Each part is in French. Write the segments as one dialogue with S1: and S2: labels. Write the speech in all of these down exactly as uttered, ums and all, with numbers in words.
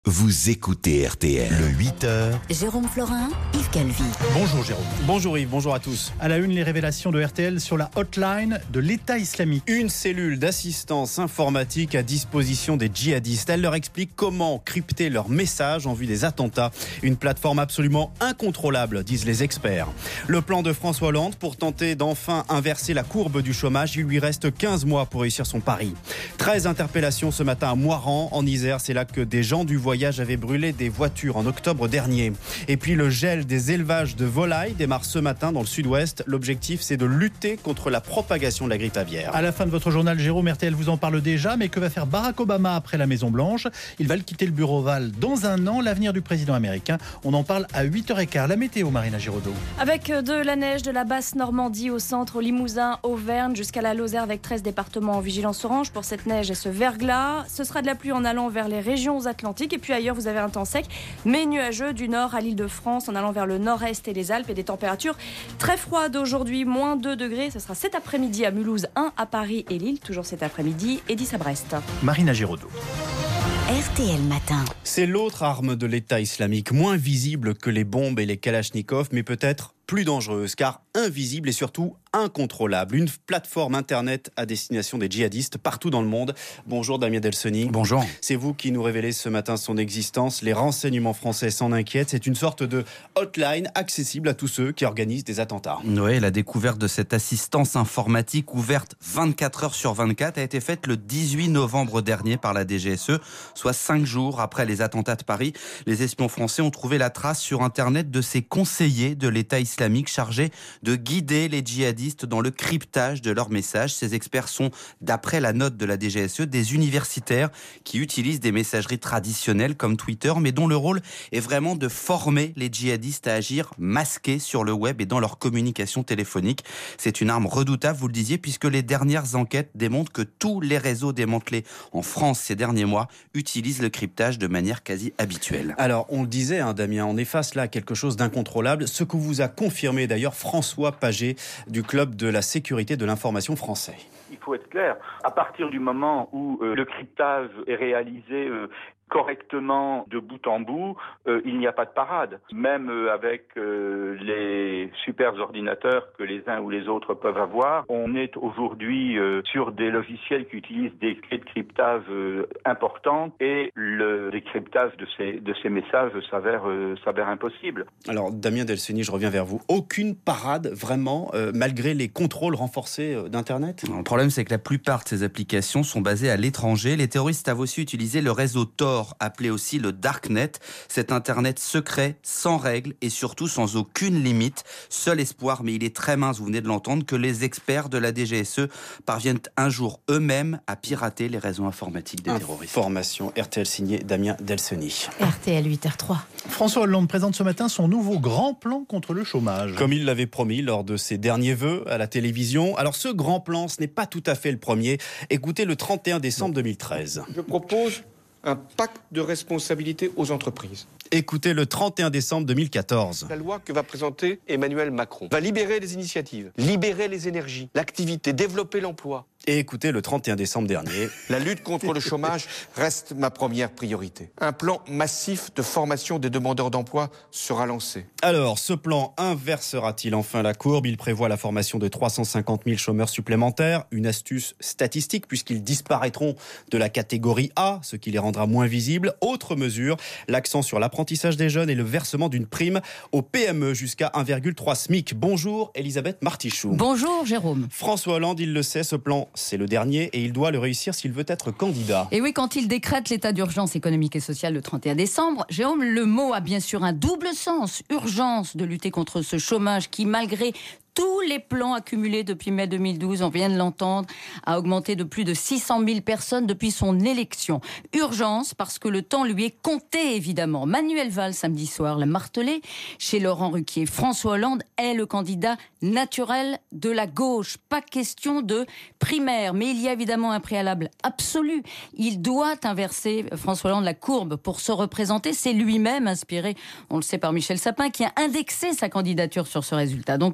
S1: Vous écoutez R T L. Le huit heures.
S2: Jérôme Florin, Yves Calvi.
S3: Bonjour Jérôme.
S4: Bonjour Yves, bonjour à tous.
S3: À la une, les révélations de R T L sur la hotline de l'État islamique.
S4: Une cellule d'assistance informatique à disposition des djihadistes. Elle leur explique comment crypter leurs messages en vue des attentats. Une plateforme absolument incontrôlable, disent les experts. Le plan de François Hollande pour tenter d'enfin inverser la courbe du chômage. Il lui reste quinze mois pour réussir son pari. treize interpellations ce matin à Moirans, en Isère. C'est là que des gens du voyage avait brûlé des voitures en octobre dernier. Et puis le gel des élevages de volailles démarre ce matin dans le sud-ouest. L'objectif, c'est de lutter contre la propagation de la grippe aviaire.
S3: À la fin de votre journal, Jérôme, R T L vous en parle déjà, mais que va faire Barack Obama après la Maison-Blanche? Il va quitter le bureau Oval dans un an. L'avenir du président américain, on en parle à huit heures quinze. La météo, Marina Giraudot.
S5: Avec de la neige de la basse Normandie au centre, au Limousin, Auvergne, jusqu'à la Lozère, avec treize départements en vigilance orange pour cette neige et ce verglas. Ce sera de la pluie en allant vers les régions atlantiques. Et puis ailleurs, vous avez un temps sec, mais nuageux du nord à l'Île-de-France, en allant vers le nord-est et les Alpes, et des températures très froides aujourd'hui, moins deux degrés. Ce sera cet après-midi à Mulhouse, un à Paris et Lille, toujours cet après-midi, et dix à Brest.
S3: Marina Giraudot.
S2: R T L Matin.
S4: C'est l'autre arme de l'État islamique, moins visible que les bombes et les kalachnikovs, mais peut-être plus dangereuse, car invisible et surtout incontrôlable. Une plateforme internet à destination des djihadistes partout dans le monde. Bonjour Damien Delseny.
S6: Bonjour.
S4: C'est vous qui nous révélez ce matin son existence. Les renseignements français s'en inquiètent. C'est une sorte de hotline accessible à tous ceux qui organisent des attentats.
S6: Oui, la découverte de cette assistance informatique ouverte vingt-quatre heures sur vingt-quatre a été faite le dix-huit novembre dernier par la D G S E, soit cinq jours après les attentats de Paris. Les espions français ont trouvé la trace sur Internet de ces conseillers de l'État islamique chargés de guider les djihadistes dans le cryptage de leurs messages. Ces experts sont, d'après la note de la D G S E, des universitaires qui utilisent des messageries traditionnelles comme Twitter, mais dont le rôle est vraiment de former les djihadistes à agir masqués sur le web et dans leur communication téléphonique. C'est une arme redoutable, vous le disiez, puisque les dernières enquêtes démontrent que tous les réseaux démantelés en France ces derniers mois utilisent le cryptage de manière quasi habituelle.
S4: Alors, on le disait, hein, Damien, on est face là à quelque chose d'incontrôlable, ce que vous a confirmé d'ailleurs François Pagé du Club de la sécurité de l'information français.
S7: Il faut être clair, à partir du moment où euh, le cryptage est réalisé euh, correctement de bout en bout, euh, il n'y a pas de parade. Même euh, avec euh, les super ordinateurs que les uns ou les autres peuvent avoir, on est aujourd'hui euh, sur des logiciels qui utilisent des clés de cryptage euh, importantes et le décryptage de ces, de ces messages s'avère, euh, s'avère impossible.
S4: Alors Damien Delseny, je reviens vers vous. Aucune parade vraiment, euh, malgré les contrôles renforcés euh, d'Internet ?
S6: Le problème, c'est que la plupart de ces applications sont basées à l'étranger. Les terroristes savent aussi utiliser le réseau Tor, appelé aussi le Darknet, cet Internet secret, sans règles et surtout sans aucune limite. Seul espoir, mais il est très mince, vous venez de l'entendre, que les experts de la D G S E parviennent un jour eux-mêmes à pirater les réseaux informatiques des terroristes.
S4: Information R T L signé Damien Delseny.
S2: R T L huit heures trois.
S3: François Hollande présente ce matin son nouveau grand plan contre le chômage.
S4: Comme il l'avait promis lors de ses derniers vœux à la télévision. Alors ce grand plan, ce n'est pas tout à fait le premier. Écoutez le trente et un décembre deux mille treize.
S8: Je propose un pacte de responsabilité aux entreprises.
S4: Écoutez le trente et un décembre deux mille quatorze.
S8: La loi que va présenter Emmanuel Macron va libérer les initiatives, libérer les énergies, l'activité, développer l'emploi.
S4: Et écoutez le trente et un décembre dernier.
S8: La lutte contre le chômage reste ma première priorité. Un plan massif de formation des demandeurs d'emploi sera lancé.
S4: Alors, ce plan inversera-t-il enfin la courbe ? Il prévoit la formation de trois cent cinquante mille chômeurs supplémentaires. Une astuce statistique puisqu'ils disparaîtront de la catégorie A, ce qui les rendra moins visibles. Autre mesure, l'accent sur l'apprentissage des jeunes et le versement d'une prime aux P M E jusqu'à un virgule trois SMIC. Bonjour Elisabeth Martichoux.
S2: Bonjour Jérôme.
S4: François Hollande, il le sait, ce plan, c'est le dernier et il doit le réussir s'il veut être candidat.
S2: Et oui, quand il décrète l'état d'urgence économique et sociale le trente et un décembre, Jérôme, le mot a bien sûr un double sens. Urgence de lutter contre ce chômage qui, malgré tous les plans accumulés depuis mai deux mille douze, on vient de l'entendre, a augmenté de plus de six cent mille personnes depuis son élection. Urgence parce que le temps lui est compté, évidemment. Manuel Valls, samedi soir, l'a martelé chez Laurent Ruquier. François Hollande est le candidat naturel de la gauche. Pas question de primaire, mais il y a évidemment un préalable absolu. Il doit inverser, François Hollande, la courbe pour se représenter. C'est lui-même inspiré, on le sait, par Michel Sapin, qui a indexé sa candidature sur ce résultat. Donc l'élection est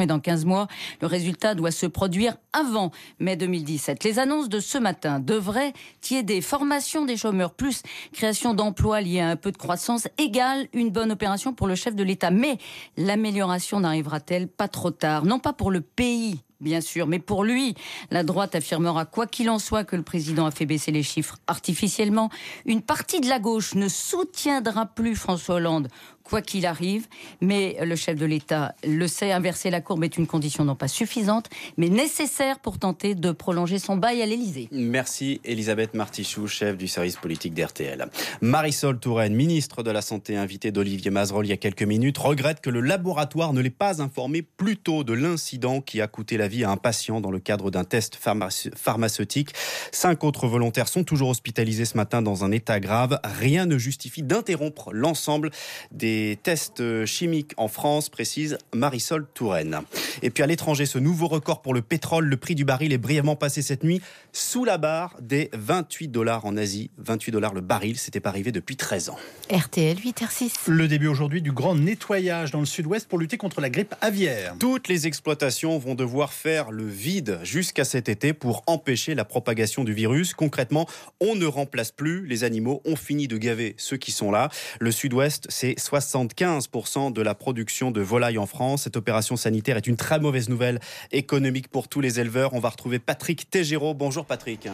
S2: dans quinze mois. Le résultat doit se produire avant mai deux mille dix-sept. Les annonces de ce matin devraient y aider. Formation des chômeurs plus création d'emplois liés à un peu de croissance égale une bonne opération pour le chef de l'État. Mais l'amélioration n'arrivera-t-elle pas trop tard? Non pas pour le pays, bien sûr, mais pour lui. La droite affirmera, quoi qu'il en soit, que le président a fait baisser les chiffres artificiellement. Une partie de la gauche ne soutiendra plus François Hollande, quoi qu'il arrive. Mais le chef de l'État le sait, inverser la courbe est une condition non pas suffisante, mais nécessaire pour tenter de prolonger son bail à l'Élysée.
S4: Merci Elisabeth Martichoux, chef du service politique d'R T L. Marisol Touraine, ministre de la Santé, invitée d'Olivier Mazerolle il y a quelques minutes, regrette que le laboratoire ne l'ait pas informé plus tôt de l'incident qui a coûté la vie à un patient dans le cadre d'un test pharmace- pharmaceutique. Cinq autres volontaires sont toujours hospitalisés ce matin dans un état grave. Rien ne justifie d'interrompre l'ensemble des tests chimiques en France, précise Marisol Touraine. Et puis à l'étranger, ce nouveau record pour le pétrole, le prix du baril est brièvement passé cette nuit sous la barre des vingt-huit dollars en Asie. vingt-huit dollars le baril, c'était pas arrivé depuis treize ans.
S9: R T L huit heures six.
S3: Le début aujourd'hui du grand nettoyage dans le sud-ouest pour lutter contre la grippe aviaire.
S4: Toutes les exploitations vont devoir faire le vide jusqu'à cet été pour empêcher la propagation du virus. Concrètement, on ne remplace plus les animaux, on finit de gaver ceux qui sont là. Le sud-ouest, c'est soixante-quinze pour cent de la production de volailles en France. Cette opération sanitaire est une très mauvaise nouvelle économique pour tous les éleveurs. On va retrouver Patrick Tégéraud. Bonjour Patrick.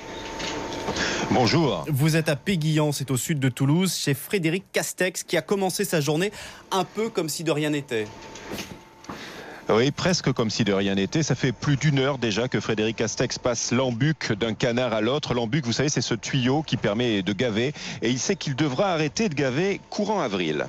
S10: Bonjour.
S4: Vous êtes à Péguillan, c'est au sud de Toulouse, chez Frédéric Castex qui a commencé sa journée un peu comme si de rien n'était.
S10: Oui, presque comme si de rien n'était. Ça fait plus d'une heure déjà que Frédéric Castex passe l'embuc d'un canard à l'autre. L'embuc, vous savez, c'est ce tuyau qui permet de gaver. Et il sait qu'il devra arrêter de gaver courant avril.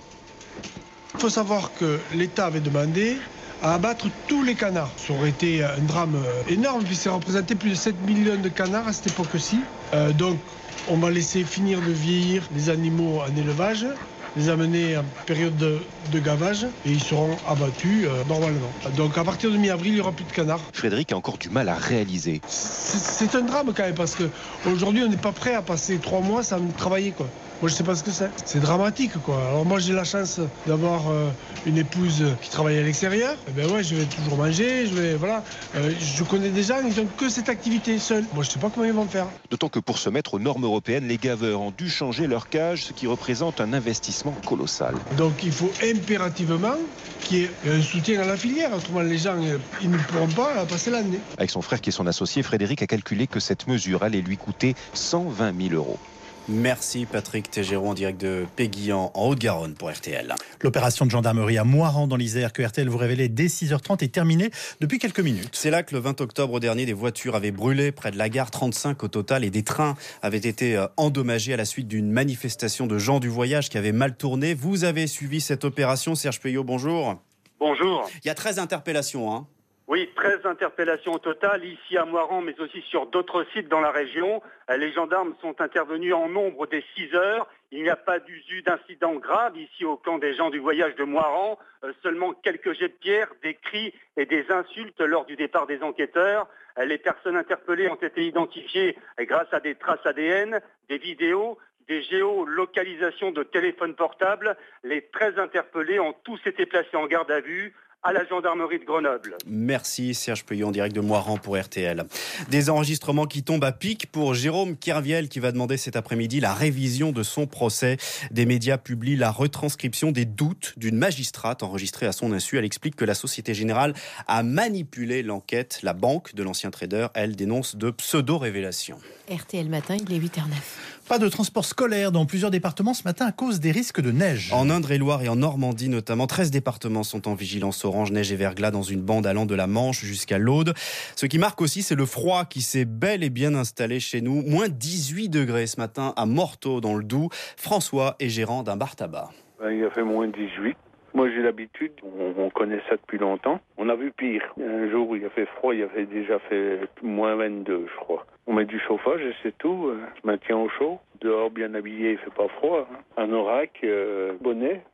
S11: Il faut savoir que l'État avait demandé à abattre tous les canards. Ça aurait été un drame énorme, puisque ça représentait plus de sept millions de canards à cette époque-ci. Euh, donc, on va laisser finir de vieillir les animaux en élevage, les amener en période de, de gavage et ils seront abattus euh, normalement. Donc à partir de mi-avril, il n'y aura plus de canards.
S10: Frédéric a encore du mal à réaliser.
S11: C'est, c'est un drame quand même parce qu'aujourd'hui on n'est pas prêt à passer trois mois sans travailler quoi. Moi je sais pas ce que c'est. C'est dramatique quoi. Alors moi j'ai la chance d'avoir euh, une épouse qui travaille à l'extérieur. Eh ben ouais, je vais toujours manger, je vais voilà. Euh, je connais des gens ils n'ont que cette activité seule. Moi je sais pas comment ils vont faire.
S10: D'autant que pour se mettre aux normes européennes, les gaveurs ont dû changer leur cage, ce qui représente un investissement colossal.
S11: Donc il faut impérativement qu'il y ait un soutien à la filière. Autrement les gens ils ne pourront pas passer l'année.
S10: Avec son frère qui est son associé, Frédéric a calculé que cette mesure allait lui coûter cent vingt mille euros.
S4: Merci Patrick Tégéraud en direct de Péguillan en Haute-Garonne pour R T L.
S3: L'opération de gendarmerie à Moirans dans l'Isère que R T L vous révélait dès six heures trente est terminée depuis quelques minutes.
S4: C'est là que le vingt octobre dernier, des voitures avaient brûlé près de la gare, trente-cinq au total, et des trains avaient été endommagés à la suite d'une manifestation de gens du voyage qui avait mal tourné. Vous avez suivi cette opération, Serge Peuillot, bonjour.
S12: Bonjour.
S4: Il y a treize interpellations, hein.
S12: Oui, treize interpellations au total, ici à Moirans, mais aussi sur d'autres sites dans la région. Les gendarmes sont intervenus en nombre dès six heures. Il n'y a pas eu d'incident grave ici au camp des gens du voyage de Moirans. Euh, seulement quelques jets de pierre, des cris et des insultes lors du départ des enquêteurs. Les personnes interpellées ont été identifiées grâce à des traces A D N, des vidéos, des géolocalisations de téléphones portables. Les treize interpellés ont tous été placés en garde à vue à la gendarmerie de Grenoble.
S4: Merci Serge Peuillot en direct de Moirans pour R T L. Des enregistrements qui tombent à pic pour Jérôme Kerviel qui va demander cet après-midi la révision de son procès. Des médias publient la retranscription des doutes d'une magistrate enregistrée à son insu. Elle explique que la Société Générale a manipulé l'enquête. La banque de l'ancien trader, elle, dénonce de pseudo-révélations.
S9: R T L matin, il est huit heures neuf.
S3: Pas de transport scolaire dans plusieurs départements ce matin à cause des risques de neige.
S4: En Indre-et-Loire et en Normandie notamment, treize départements sont en vigilance orange, neige et verglas dans une bande allant de la Manche jusqu'à l'Aude. Ce qui marque aussi, c'est le froid qui s'est bel et bien installé chez nous. Moins dix-huit degrés ce matin à Morteau dans le Doubs. François est gérant d'un bar tabac.
S13: Il a fait moins dix-huit. Moi j'ai l'habitude, on, on connaît ça depuis longtemps. On a vu pire. Un jour où il a fait froid, il avait déjà fait moins vingt-deux je crois. On met du chauffage et c'est tout. Je maintiens au chaud. Dehors bien habillé, il fait pas froid. Hein. Un orac, euh, bonnet,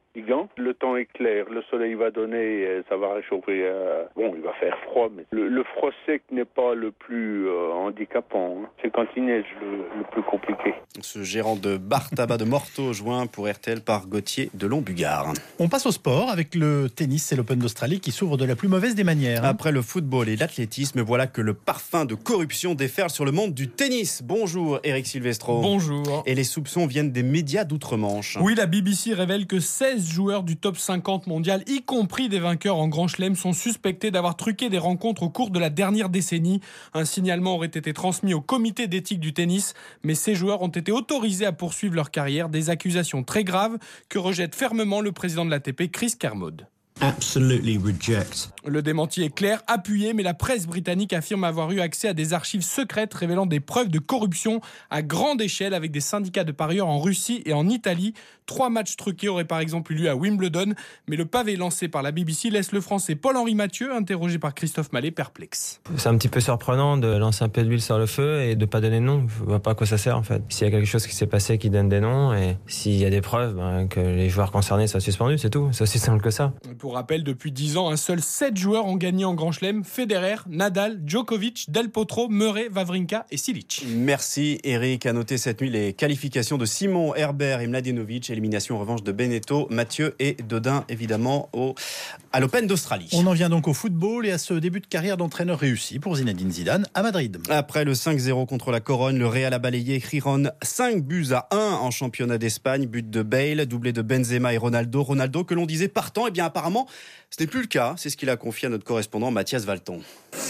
S13: Ligue un. Le temps est clair, le soleil va donner, ça va réchauffer. Euh, bon, il va faire froid, mais le, le froid sec n'est pas le plus euh, handicapant. Hein. C'est quand il neige le, le plus compliqué.
S4: Ce gérant de bar tabac de Morteau, joint pour R T L par Gauthier de Lombugard.
S3: On passe au sport avec le tennis et l'Open d'Australie qui s'ouvrent de la plus mauvaise des manières.
S4: Après le football et l'athlétisme, voilà que le parfum de corruption déferle sur le monde du tennis. Bonjour Eric Silvestro.
S14: Bonjour.
S4: Et les soupçons viennent des médias d'outre-Manche.
S14: Oui, la B B C révèle que seize joueurs du top cinquante mondial, y compris des vainqueurs en Grand Chelem, sont suspectés d'avoir truqué des rencontres au cours de la dernière décennie. Un signalement aurait été transmis au comité d'éthique du tennis, mais ces joueurs ont été autorisés à poursuivre leur carrière. Des accusations très graves que rejette fermement le président de l'A T P, Chris Kermode.
S15: Absolutely reject.
S14: Le démenti est clair, appuyé, mais la presse britannique affirme avoir eu accès à des archives secrètes révélant des preuves de corruption à grande échelle avec des syndicats de parieurs en Russie et en Italie. Trois matchs truqués auraient par exemple eu lieu à Wimbledon, mais le pavé lancé par la B B C laisse le Français Paul-Henri Mathieu, interrogé par Christophe Mallet, perplexe.
S16: C'est un petit peu surprenant de lancer un peu d'huile sur le feu et de pas donner de nom. Je vois pas à quoi ça sert en fait. S'il y a quelque chose qui s'est passé qui donne des noms et s'il y a des preuves, ben, que les joueurs concernés soient suspendus, c'est tout. C'est aussi simple que ça.
S14: Pour rappel, depuis dix ans, un seul sept joueurs ont gagné en Grand Chelem. Federer, Nadal, Djokovic, Del Potro, Murray, Wawrinka et Silic.
S4: Merci Eric. À noter cette nuit les qualifications de Simon, Herbert et Mladenovic. Élimination en revanche de Benetto, Mathieu et Dodin évidemment au, à l'Open d'Australie.
S3: On en vient donc au football et à ce début de carrière d'entraîneur réussi pour Zinedine Zidane à Madrid.
S4: Après le cinq zéro contre la Corogne, le Real a balayé Giron cinq buts à un en championnat d'Espagne. But de Bale, doublé de Benzema et Ronaldo. Ronaldo que l'on disait partant, et bien apparemment ce n'est plus le cas. C'est ce qu'il a confié à notre correspondant Mathias Valton.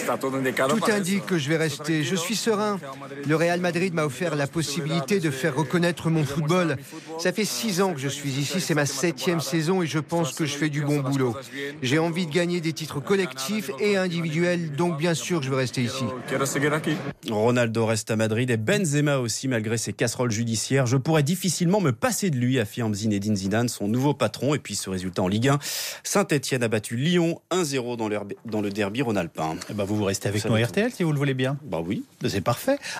S17: Tout indique que je vais rester. Je suis serein. Le Real Madrid m'a offert la possibilité de faire reconnaître mon football. Ça fait six ans que je suis ici, c'est ma septième saison et je pense que je fais du bon boulot. J'ai envie de gagner des titres collectifs et individuels, donc bien sûr je veux rester ici.
S4: Ronaldo reste à Madrid et Benzema aussi malgré ses casseroles judiciaires. Je pourrais difficilement me passer de lui, affirme Zinedine Zidane, son nouveau patron. Et puis ce résultat en Ligue un, Saint-Etienne a battu Lyon un zéro dans le, dans le derby rhône-alpin.
S3: Eh ben vous, vous restez avec nous à R T L si vous le voulez bien.
S4: Bah oui.
S3: C'est parfait.